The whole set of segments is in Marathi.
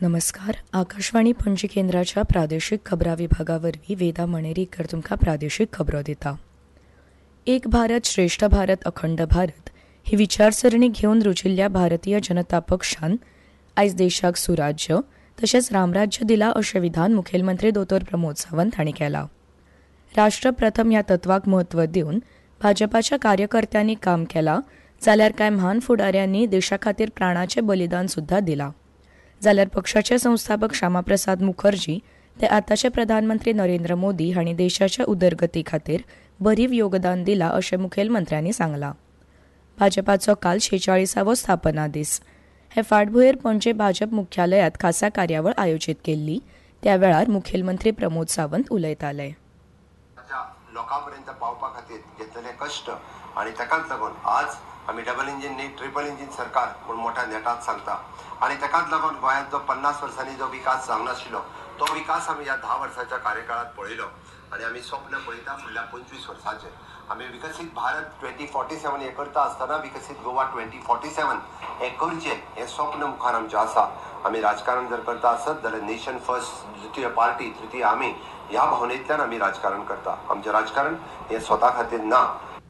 नमस्कार. आकाशवाणी पणजी केंद्राच्या प्रादेशीक खबरां विभागावरवीं वेदा मणेरीकर तुमकां प्रादेशीक खबरो दिता. एक भारत श्रेष्ठ भारत अखंड भारत ही विचारसरणी घेवन रुजिल्ल्या भारतीय जनता पक्षान आयज देशाक सुराज्य तशेंच रामराज्य दिला अशें विधान मुखेलमंत्री दोतोर प्रमोद सावंत हांणी केलां. राष्ट्र प्रथम ह्या तत्वाक म्हत्व दिवन भाजपाच्या कार्यकर्त्यांनी काम केलां जाल्यार कांय म्हान फुडाऱ्यांनी देशा खातीर प्राणाचें बलिदान सुद्दां दिलां. जाल्यार पक्षाचे संस्थापक श्यामाप्रसाद मुखर्जी ते आतांचे प्रधानमंत्री नरेंद्र मोदी हांणी देशाच्या उदरगती खातीर भरीव योगदान दिलां अशें मुखेलमंत्र्यांनी सांगलां. भाजपाचो काल 46वो स्थापना दीस. हे फाटभुंयेर पणजे भाजप मुख्यालयात खासा कार्यावळ आयोजीत केल्ली. त्या वेळार मुखेलमंत्री प्रमोद सावंत उलयताले. लोकांपर्यंत पावपा खातीर घेतलेले कश्ट आणि ताकाच लागून आज आमी डबल इंजिन न्ही ट्रिपल इंजिन सरकार म्हूण मोठ्या नेटात सांगता आणि ताकाच लागून गोंयांत जो 50 वर्सांनी जो विकास जावनाशिल्लो तो विकास आमी ह्या 10 वर्साच्या कार्यकाळात पळयलो आणि आमी स्वप्न पळयता फुडल्या 25 वर्सांचे. आमी विकसीत भारत 2047 हे करता आसतना विकसीत गोवा 2047 हे करचे हे स्वप्न मुखार आमचें आसा. आमी राजकारण जर करता आसत जाल्यार नेशन फर्स्ट द्वितीय पार्टी तृतीय आमी ह्या भावनेंतल्यान आमी राजकारण करता. आमचें राजकारण हे स्वता खातीर ना.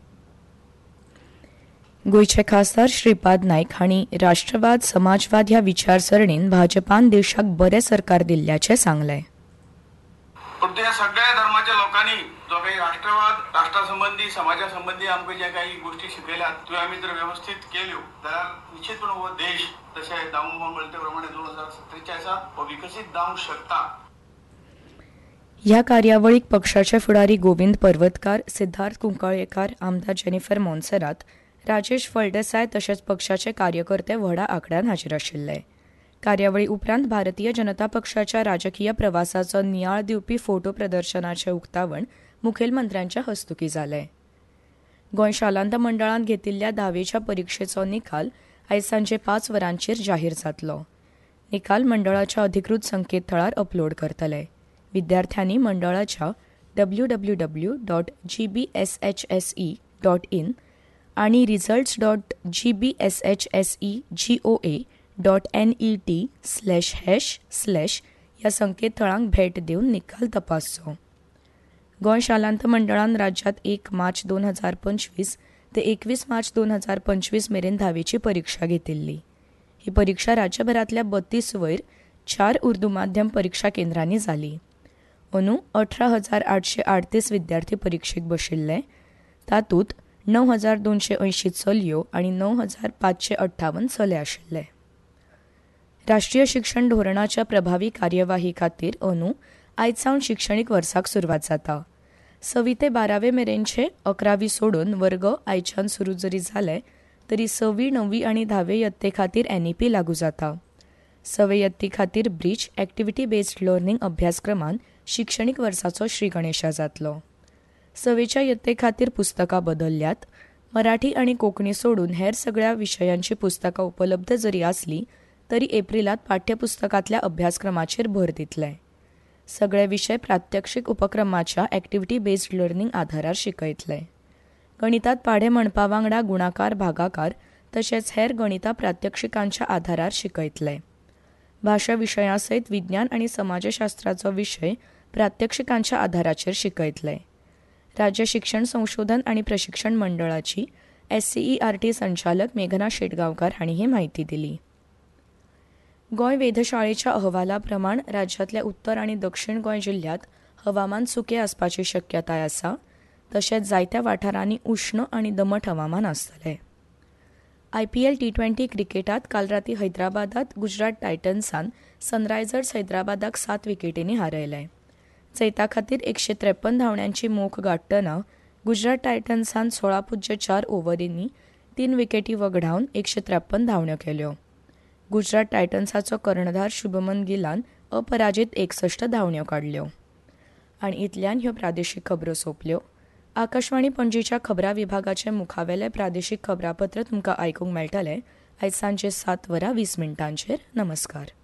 गोयचे खासदार श्रीपाद नायक हांणी राष्ट्रवाद समाजवाद ह्या विचारसरणीन भाजपान देशाक बरें सरकार दिल्ल्याचें सांगलें. पण त्या सगळ्या धर्माच्या लोकांनी जो काही राष्ट्रवाद राष्ट्रासंबंधी समाजा संबंधी आमकां ज्या काही गोष्टी शिकयल्यात त्यो आमी जर व्यवस्थित केल्यो जाल्यार निश्चितपणे हो देश तशें जावंक म्हणटा प्रमाणे 2047 हो विकसीत जावंक शकता. ह्या कार्यावळीक पक्षाचे फुडारी गोविंद पर्वतकार, सिद्धार्थ कुंकळयेकार, आमदार जेनिफर मोन्सेरात, राजेश फळदेसाय तशेंच पक्षाचे कार्यकर्ते व्हडा आंकड्यान हाजीर आशिल्ले. कार्यावळी उपरांत भारतीय जनता पक्षाच्या राजकीय प्रवासाचो नियाळ दिवपी फोटो प्रदर्शनाचें उक्तावण मुखेलमंत्र्यांच्या हस्तुकीं जालें. गोंय शालांत मंडळान घेतिल्ल्या 10वीच्या परीक्षेचो निकाल आयज सांजे 5 वरांचेर जाहीर जातलो. निकाल मंडळाच्या अधिकृत संकेतथळार अपलोड करतले. विद्यार्थ्यांनी मंडळाच्या www.gbshse.in आणि results.gbssegoa.net/# ह्या संकेतथळांक भेट दिवन निकाल तपासचो. गोंय शालांत मंडळान राज्यात 1 मार्च 2025 ते 21 मार्च 2025 मेरेन 10वीची परीक्षा घेतिल्ली. ही परीक्षा राज्यभरातल्या 32 वयर 4 उर्दू माध्यम परीक्षा केंद्रांनी जाली. अंदू 18,838 विद्यार्थी परीक्षेक बशिल्ले. तातूंत 9,280 चलयो आनी 9,558 चले आशिल्ले. राष्ट्रीय शिक्षण धोरणाच्या प्रभावी कार्यवाही खातीर अंदू आयज सावन शिक्षणीक वर्साक सुरवात जाता. 6वी ते 12वे मेरेनचे 11वी सोडून वर्ग आयच्यान सुरू जरी जाले तरी 6वी, 9वी आनी 10वे यत्ते खातीर NEP लागू जाता. 6वे यत्ते खातीर ब्रीच एक्टिव्हिटी बेस्ड लर्निंग अभ्यासक्रमान शिक्षणीक वर्साचो श्रीगणेशा जातलो. 6वेच्या यत्ते खातीर पुस्तकां बदल्ल्यात. मराठी आनी कोंकणी सोडून हेर सगळ्या विशयांची पुस्तकां उपलब्ध जरी आसली तरी एप्रिलांत पाठ्यपुस्तकांतल्या अभ्यासक्रमाचेर भर दितले. सगळे विशय प्रात्यक्षीक उपक्रमाच्या एक्टिव्हिटी बेस्ड लर्निंग आधारार शिकयतले. गणितांत पाढे म्हणपा वांगडा गुणाकार, भागाकार तशेंच हेर गणिता प्रात्यक्षिकांच्या आधारार शिकयतले. भाशा विशयां सयत विज्ञान आनी समाजशास्त्राचो विशय प्रात्यक्षिकांच्या आधाराचेर शिकयतले. राज्य शिक्षण संशोधन आनी प्रशिक्षण मंडळाची SCERT संचालक मेघना शेटगांवकार हांणी ही म्हायती दिली. गोंय वेधशाळेच्या अहवाला प्रमाण राज्यातल्या उत्तर आनी दक्षिण गोंय जिल्ह्यात हवामान सुकें आसपाची शक्यताय आसा. तशेंच जायत्या वाठारांनी उश्ण आनी दमट हवामान आसतलें. IPL T20 क्रिकेटात काल राती हैदराबादात गुजरात टायटन्सान सनरायझर्स हैदराबादाक 7 विकेटींनी हारयलें. जैता खातीर 153 धांवड्यांची मोख गाठतना गुजरात टायटन्सान 16.4 ओव्हरींनी 3 विकेटी वगडावन 153 धांवड्यो केल्यो. गुजरात टायटन्साचो कर्णधार शुभमन गिलान अपराजीत 61 धांवड्यो काडल्यो. आनी इतल्यान ह्यो प्रादेशीक खबरो सोंपल्यो. आकाशवाणी पणजीच्या खबरां विभागाचे मुखावेले प्रादेशीक खबरापत्र तुमकां आयकूंक मेळटले आयज सांजे 7:20 नमस्कार.